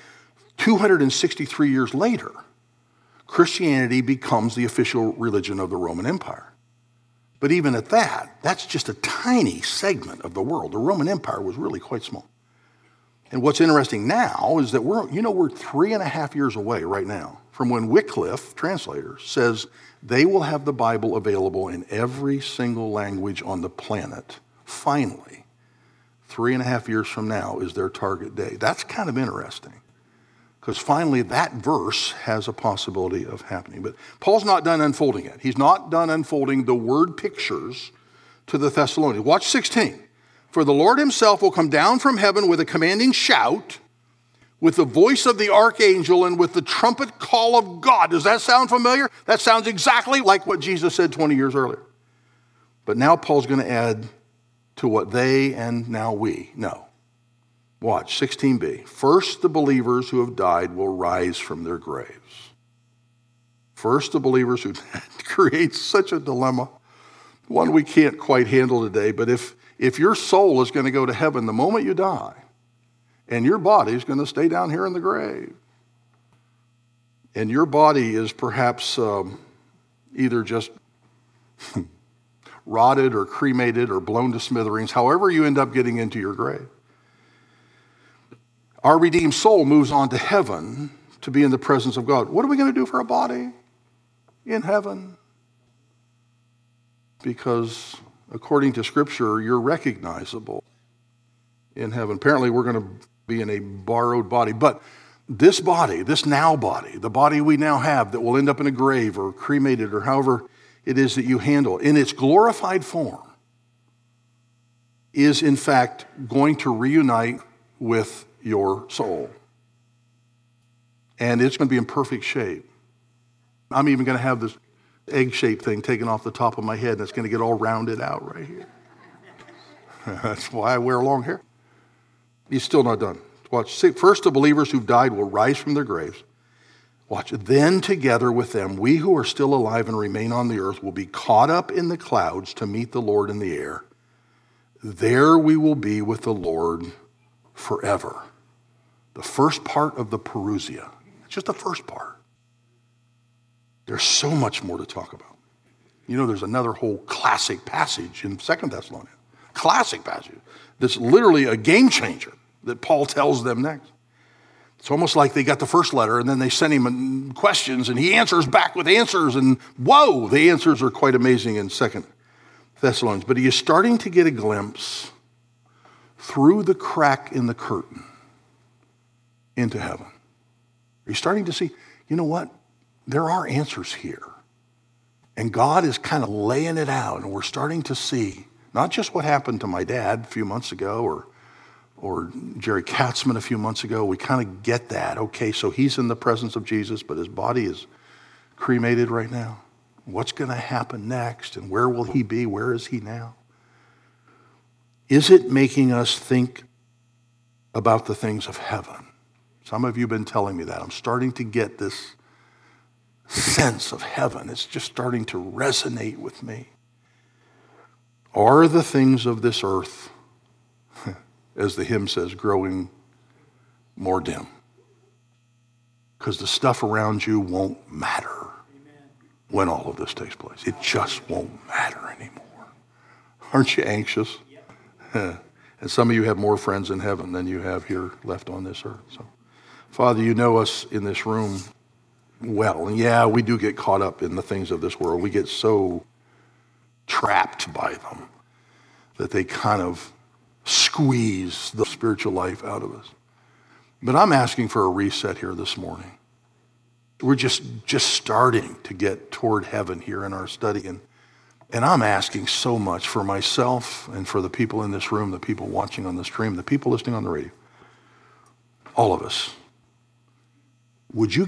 263 years later, Christianity becomes the official religion of the Roman Empire. But even at that, that's just a tiny segment of the world. The Roman Empire was really quite small. And what's interesting now is that we're 3.5 years away right now from when Wycliffe, translator, says they will have the Bible available in every single language on the planet. Finally, 3.5 years from now is their target day. That's kind of interesting because finally that verse has a possibility of happening. But Paul's not done unfolding it. He's not done unfolding the word pictures to the Thessalonians. Watch 16. For the Lord himself will come down from heaven with a commanding shout, with the voice of the archangel, and with the trumpet call of God. Does that sound familiar? That sounds exactly like what Jesus said 20 years earlier. But now Paul's going to add to what they and now we know. Watch, 16b. First, the believers who have died will rise from their graves. First, the believers who creates such a dilemma, one we can't quite handle today, but if your soul is going to go to heaven the moment you die, and your body is going to stay down here in the grave, and your body is perhaps either just rotted or cremated or blown to smithereens, however you end up getting into your grave. Our redeemed soul moves on to heaven to be in the presence of God. What are we going to do for a body in heaven? Because according to Scripture, you're recognizable in heaven. Apparently, we're going to be in a borrowed body. But this body, this now body, the body we now have that will end up in a grave or cremated or however it is that you handle, in its glorified form, is in fact going to reunite with your soul. And it's going to be in perfect shape. I'm even going to have this egg-shaped thing taken off the top of my head, and it's going to get all rounded out right here. That's why I wear long hair. He's still not done. Watch. See, first, the believers who've died will rise from their graves. Watch. Then together with them, we who are still alive and remain on the earth will be caught up in the clouds to meet the Lord in the air. There we will be with the Lord forever. The first part of the Parousia. It's just the first part. There's so much more to talk about. You know, there's another whole classic passage in 2 Thessalonians. Classic passage. That's literally a game changer that Paul tells them next. It's almost like they got the first letter and then they send him questions and he answers back with answers, and whoa, the answers are quite amazing in 2 Thessalonians. But he is starting to get a glimpse through the crack in the curtain into heaven. You're starting to see, you know what? There are answers here. And God is kind of laying it out, and we're starting to see not just what happened to my dad a few months ago or Jerry Katzman a few months ago. We kind of get that. Okay, so he's in the presence of Jesus, but his body is cremated right now. What's going to happen next, and where will he be? Where is he now? Is it making us think about the things of heaven? Some of you have been telling me that. I'm starting to get this sense of heaven. It's just starting to resonate with me. Are the things of this earth, as the hymn says, growing more dim? Because the stuff around you won't matter when all of this takes place. It just won't matter anymore. Aren't you anxious? And some of you have more friends in heaven than you have here left on this earth. So, Father, you know us in this room well. And yeah, we do get caught up in the things of this world. We get so trapped by them that they kind of squeeze the spiritual life out of us. But I'm asking for a reset here this morning. We're just starting to get toward heaven here in our study. And I'm asking so much for myself and for the people in this room, the people watching on the stream, the people listening on the radio, all of us. Would you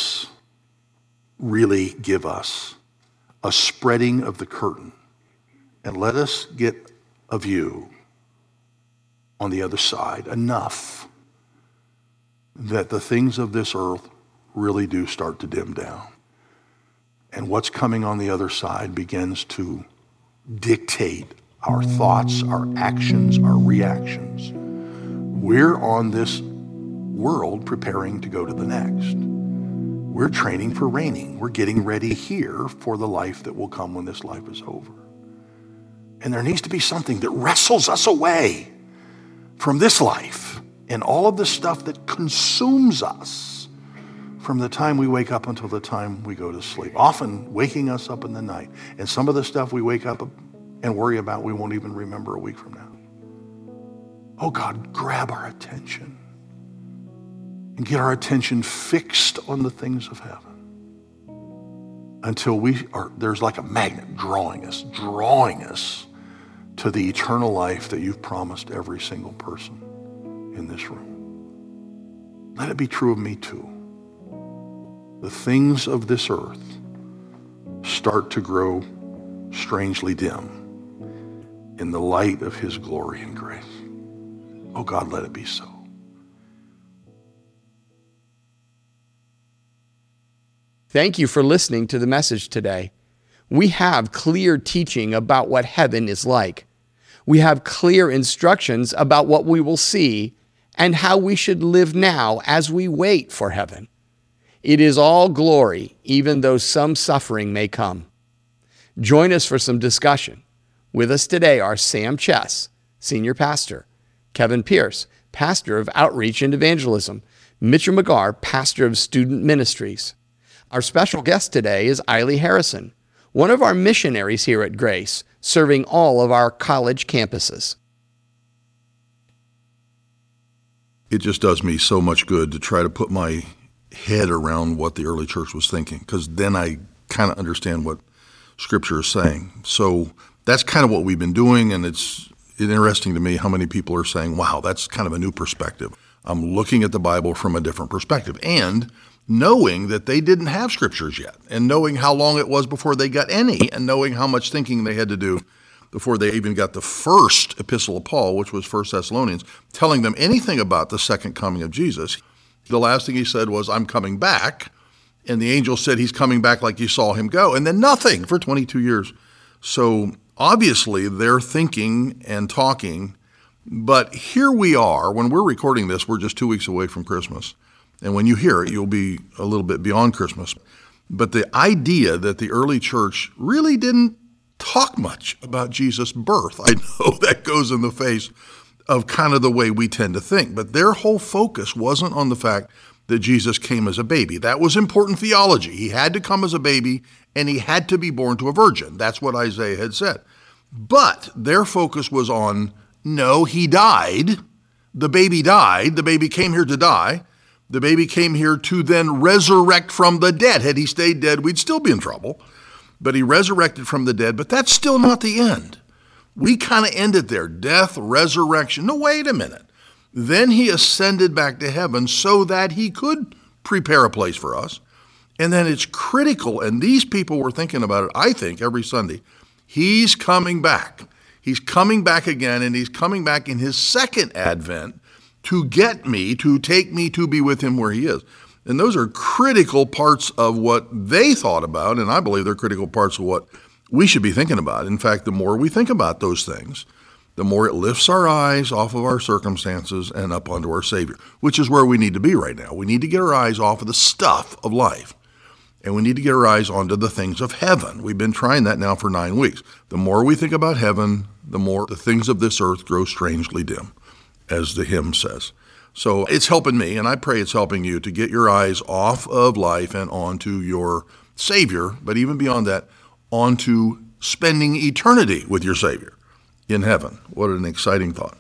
really give us a spreading of the curtain and let us get a view on the other side enough that the things of this earth really do start to dim down. And what's coming on the other side begins to dictate our thoughts, our actions, our reactions. We're on this world preparing to go to the next. We're training for reigning. We're getting ready here for the life that will come when this life is over. And there needs to be something that wrestles us away from this life and all of the stuff that consumes us from the time we wake up until the time we go to sleep, often waking us up in the night. And some of the stuff we wake up and worry about, we won't even remember a week from now. Oh God, grab our attention and get our attention fixed on the things of heaven until there's like a magnet drawing us to the eternal life that you've promised every single person in this room. Let it be true of me too. The things of this earth start to grow strangely dim in the light of his glory and grace. Oh God, let it be so. Thank you for listening to the message today. We have clear teaching about what heaven is like. We have clear instructions about what we will see and how we should live now as we wait for heaven. It is all glory, even though some suffering may come. Join us for some discussion. With us today are Sam Chess, Senior Pastor, Kevin Pierce, Pastor of Outreach and Evangelism, Mitchell McGarr, Pastor of Student Ministries. Our special guest today is Eiley Harrison, one of our missionaries here at Grace, serving all of our college campuses. It just does me so much good to try to put my head around what the early church was thinking, because then I kind of understand what Scripture is saying. So that's kind of what we've been doing, and it's interesting to me how many people are saying, wow, that's kind of a new perspective. I'm looking at the Bible from a different perspective, and knowing that they didn't have Scriptures yet, and knowing how long it was before they got any, and knowing how much thinking they had to do before they even got the first epistle of Paul, which was 1 Thessalonians, telling them anything about the second coming of Jesus. The last thing he said was, I'm coming back. And the angel said he's coming back like you saw him go. And then nothing for 22 years. So obviously they're thinking and talking. But here we are. When we're recording this, we're just 2 weeks away from Christmas. And when you hear it, you'll be a little bit beyond Christmas. But the idea that the early church really didn't talk much about Jesus' birth, I know that goes in the face of kind of the way we tend to think. But their whole focus wasn't on the fact that Jesus came as a baby. That was important theology. He had to come as a baby, and he had to be born to a virgin. That's what Isaiah had said. But their focus was on, no, he died. The baby died. The baby came here to die. The baby came here to then resurrect from the dead. Had he stayed dead, we'd still be in trouble. But he resurrected from the dead, but that's still not the end. We kind of ended there. Death, resurrection. No, wait a minute. Then he ascended back to heaven so that he could prepare a place for us. And then it's critical, and these people were thinking about it, I think, every Sunday. He's coming back. He's coming back again, and he's coming back in his second advent to get me, to take me to be with him where he is. And those are critical parts of what they thought about, and I believe they're critical parts of what we should be thinking about. In fact, the more we think about those things, the more it lifts our eyes off of our circumstances and up onto our Savior, which is where we need to be right now. We need to get our eyes off of the stuff of life, and we need to get our eyes onto the things of heaven. We've been trying that now for 9 weeks. The more we think about heaven, the more the things of this earth grow strangely dim, as the hymn says. So it's helping me, and I pray it's helping you to get your eyes off of life and onto your Savior, but even beyond that, onto spending eternity with your Savior in heaven. What an exciting thought.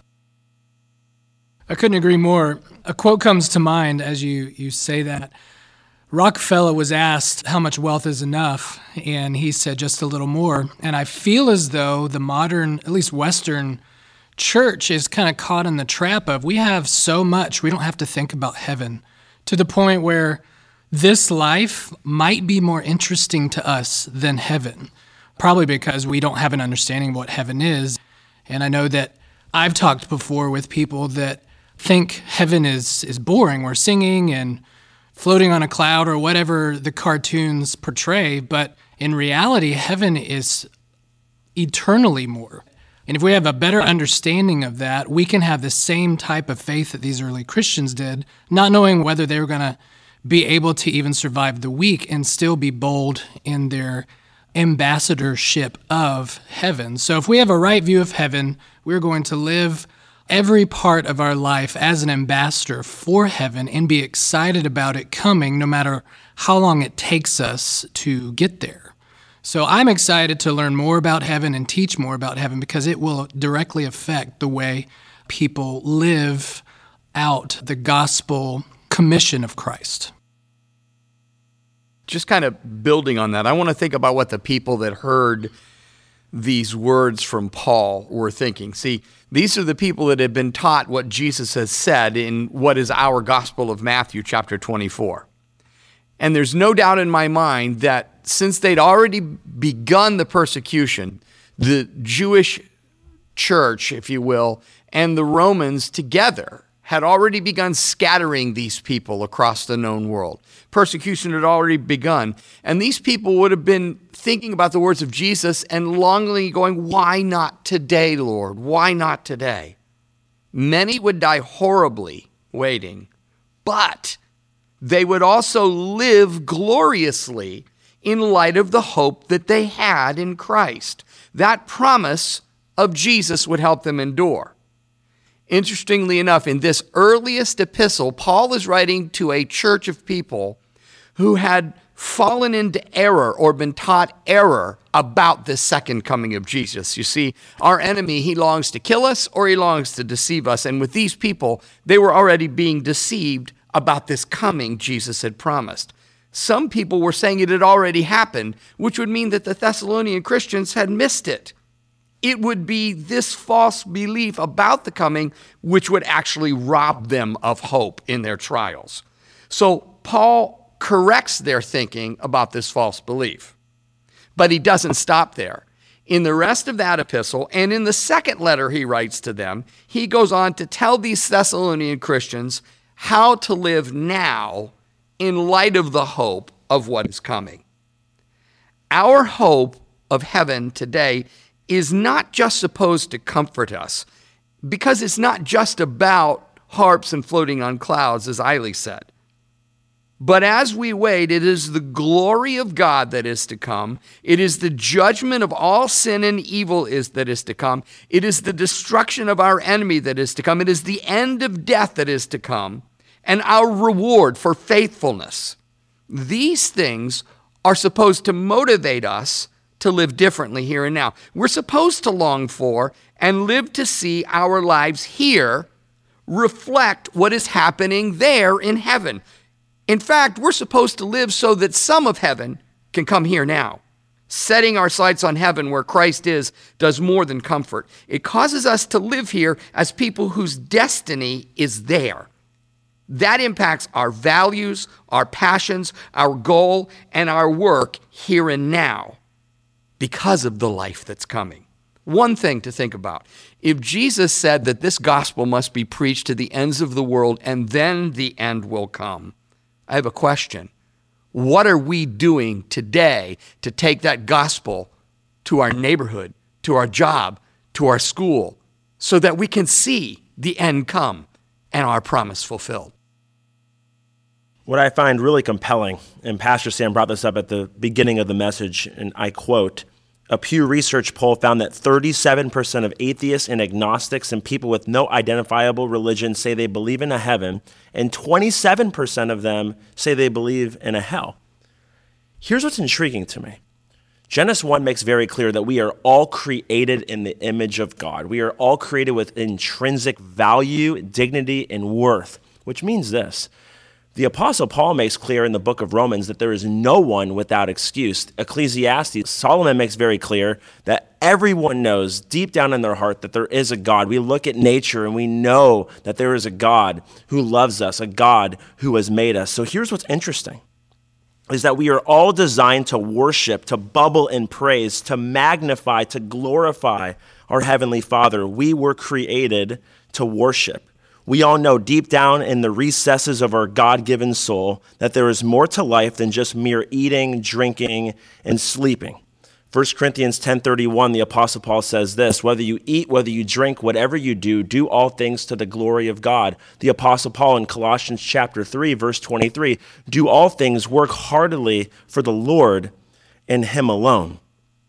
I couldn't agree more. A quote comes to mind as you say that. Rockefeller was asked how much wealth is enough, and he said just a little more. And I feel as though the modern, at least Western church is kind of caught in the trap of we have so much, we don't have to think about heaven, to the point where this life might be more interesting to us than heaven, probably because we don't have an understanding of what heaven is. And I know that I've talked before with people that think heaven is boring. We're singing and floating on a cloud or whatever the cartoons portray, but in reality, heaven is eternally more. And if we have a better understanding of that, we can have the same type of faith that these early Christians did, not knowing whether they were going to be able to even survive the week and still be bold in their ambassadorship of heaven. So if we have a right view of heaven, we're going to live every part of our life as an ambassador for heaven and be excited about it coming, no matter how long it takes us to get there. So I'm excited to learn more about heaven and teach more about heaven because it will directly affect the way people live out the gospel commission of Christ. Just kind of building on that, I want to think about what the people that heard these words from Paul were thinking. See, these are the people that have been taught what Jesus has said in what is our Gospel of Matthew, chapter 24. And there's no doubt in my mind that since they'd already begun the persecution, the Jewish church, if you will, and the Romans together had already begun scattering these people across the known world. Persecution had already begun. And these people would have been thinking about the words of Jesus and longingly going, why not today, Lord? Why not today? Many would die horribly waiting, but they would also live gloriously in light of the hope that they had in Christ. That promise of Jesus would help them endure. Interestingly enough, in this earliest epistle, Paul is writing to a church of people who had fallen into error or been taught error about this second coming of Jesus. You see, our enemy, he longs to kill us or he longs to deceive us. And with these people, they were already being deceived about this coming Jesus had promised. Some people were saying it had already happened, which would mean that the Thessalonian Christians had missed it. It would be this false belief about the coming which would actually rob them of hope in their trials. So Paul corrects their thinking about this false belief. But he doesn't stop there. In the rest of that epistle, and in the second letter he writes to them, he goes on to tell these Thessalonian Christians how to live now in light of the hope of what is coming. Our hope of heaven today is not just supposed to comfort us, because it's not just about harps and floating on clouds, as Eiley said. But as we wait, it is the glory of God that is to come. It is the judgment of all sin and evil that is to come. It is the destruction of our enemy that is to come. It is the end of death that is to come, and our reward for faithfulness. These things are supposed to motivate us to live differently here and now. We're supposed to long for and live to see our lives here reflect what is happening there in heaven. In fact, we're supposed to live so that some of heaven can come here now. Setting our sights on heaven where Christ is does more than comfort. It causes us to live here as people whose destiny is there. That impacts our values, our passions, our goal, and our work here and now because of the life that's coming. One thing to think about. If Jesus said that this gospel must be preached to the ends of the world and then the end will come, I have a question. What are we doing today to take that gospel to our neighborhood, to our job, to our school, so that we can see the end come and our promise fulfilled? What I find really compelling, and Pastor Sam brought this up at the beginning of the message, and I quote, a Pew Research poll found that 37% of atheists and agnostics and people with no identifiable religion say they believe in a heaven, and 27% of them say they believe in a hell. Here's what's intriguing to me. Genesis 1 makes very clear that we are all created in the image of God. We are all created with intrinsic value, dignity, and worth, which means this. The Apostle Paul makes clear in the book of Romans that there is no one without excuse. Ecclesiastes, Solomon makes very clear that everyone knows deep down in their heart that there is a God. We look at nature and we know that there is a God who loves us, a God who has made us. So here's what's interesting, is that we are all designed to worship, to bubble in praise, to magnify, to glorify our Heavenly Father. We were created to worship. We all know deep down in the recesses of our God-given soul that there is more to life than just mere eating, drinking, and sleeping. 1 Corinthians 10:31, the Apostle Paul says this, whether you eat, whether you drink, whatever you do all things to the glory of God. The Apostle Paul in Colossians chapter 3, verse 23, do all things, work heartily for the Lord and Him alone.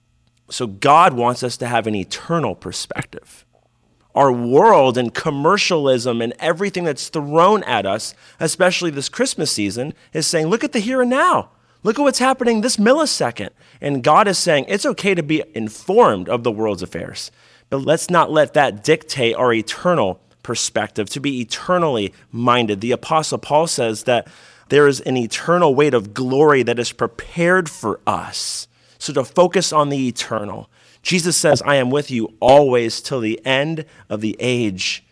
So God wants us to have an eternal perspective. Our world and commercialism and everything that's thrown at us, especially this Christmas season, is saying, look at the here and now. Look at what's happening this millisecond. And God is saying it's okay to be informed of the world's affairs, but let's not let that dictate our eternal perspective, to be eternally minded. The Apostle Paul says that there is an eternal weight of glory that is prepared for us. So to focus on the eternal. Jesus says, I am with you always till the end of the age.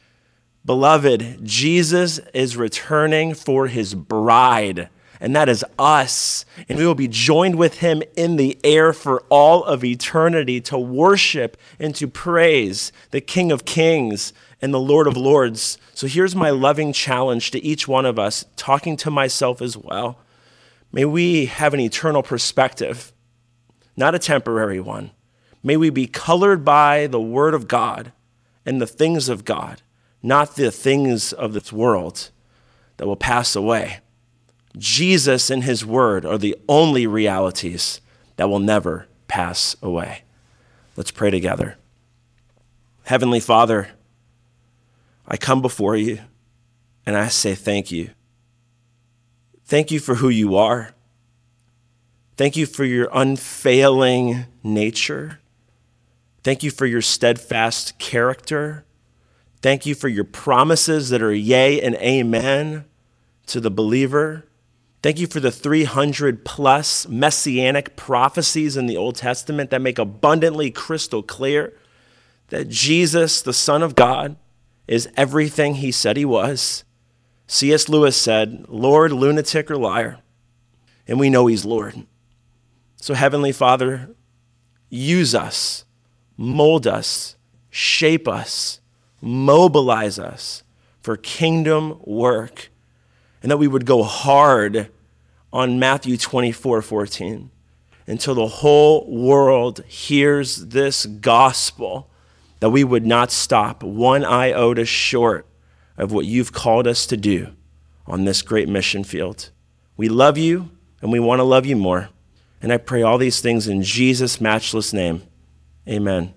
Beloved, Jesus is returning for his bride, and that is us. And we will be joined with him in the air for all of eternity to worship and to praise the King of Kings and the Lord of Lords. So here's my loving challenge to each one of us, talking to myself as well. May we have an eternal perspective, not a temporary one. May we be colored by the Word of God and the things of God, not the things of this world that will pass away. Jesus and his word are the only realities that will never pass away. Let's pray together. Heavenly Father, I come before you and I say thank you. Thank you for who you are. Thank you for your unfailing nature. Thank you for your steadfast character. Thank you for your promises that are yea and amen to the believer. Thank you for the 300 plus messianic prophecies in the Old Testament that make abundantly crystal clear that Jesus, the Son of God, is everything he said he was. C.S. Lewis said, Lord, lunatic, or liar. And we know he's Lord. So Heavenly Father, use us, mold us, shape us, mobilize us for kingdom work, and that we would go hard on Matthew 24:14 until the whole world hears this gospel, that we would not stop one iota short of what you've called us to do on this great mission field. We love you, and we want to love you more. And I pray all these things in Jesus' matchless name. Amen.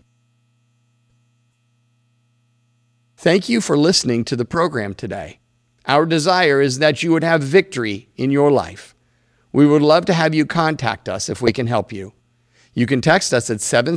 Thank you for listening to the program today. Our desire is that you would have victory in your life. We would love to have you contact us if we can help you. You can text us at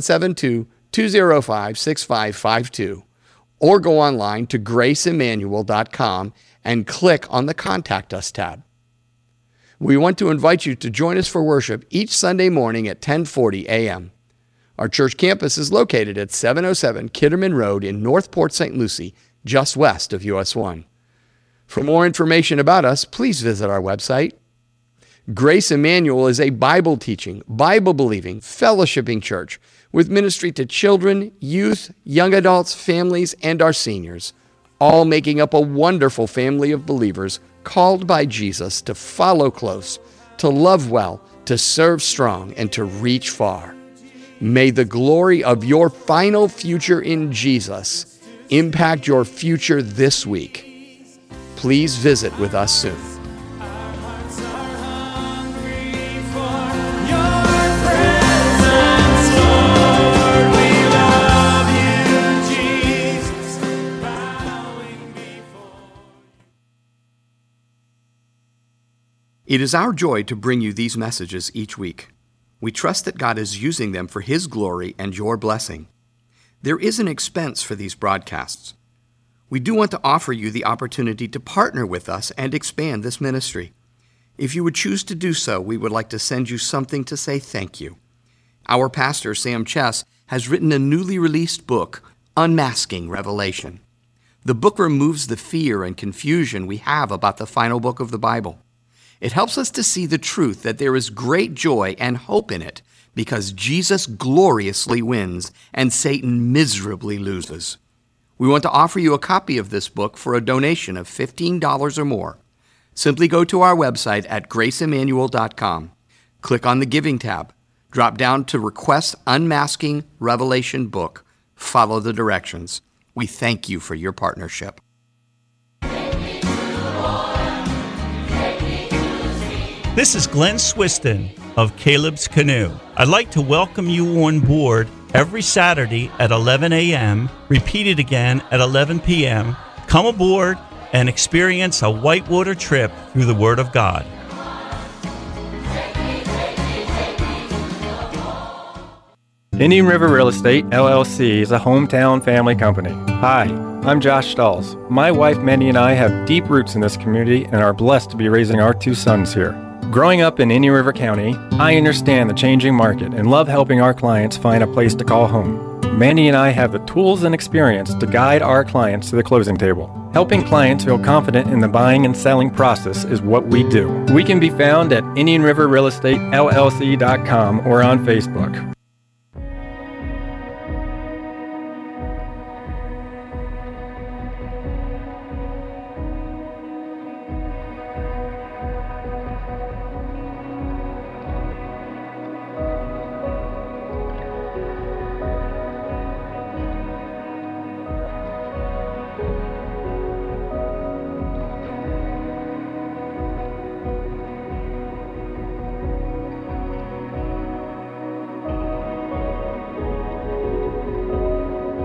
772-205-6552 or go online to graceemmanuel.com and click on the Contact Us tab. We want to invite you to join us for worship each Sunday morning at 10:40 a.m. Our church campus is located at 707 Kitterman Road in North Port St. Lucie, just west of US 1. For more information about us, please visit our website. Grace Emmanuel is a Bible-teaching, Bible-believing, fellowshipping church with ministry to children, youth, young adults, families, and our seniors, all making up a wonderful family of believers called by Jesus to follow close, to love well, to serve strong, and to reach far. May the glory of your final future in Jesus impact your future this week. Please visit with us soon. It is our joy to bring you these messages each week. We trust that God is using them for His glory and your blessing. There is an expense for these broadcasts. We do want to offer you the opportunity to partner with us and expand this ministry. If you would choose to do so, we would like to send you something to say thank you. Our pastor, Sam Chess, has written a newly released book, Unmasking Revelation. The book removes the fear and confusion we have about the final book of the Bible. It helps us to see the truth that there is great joy and hope in it because Jesus gloriously wins and Satan miserably loses. We want to offer you a copy of this book for a donation of $15 or more. Simply go to our website at graceemmanuel.com. Click on the Giving tab. Drop down to Request Unmasking Revelation Book. Follow the directions. We thank you for your partnership. This is Glenn Swiston of Caleb's Canoe. I'd like to welcome you on board every Saturday at 11 a.m., repeated again at 11 p.m. Come aboard and experience a whitewater trip through the Word of God. Indian River Real Estate, LLC is a hometown family company. Hi, I'm Josh Stahls. My wife Mandy and I have deep roots in this community and are blessed to be raising our two sons here. Growing up in Indian River County, I understand the changing market and love helping our clients find a place to call home. Mandy and I have the tools and experience to guide our clients to the closing table. Helping clients feel confident in the buying and selling process is what we do. We can be found at IndianRiverRealEstateLLC.com or on Facebook.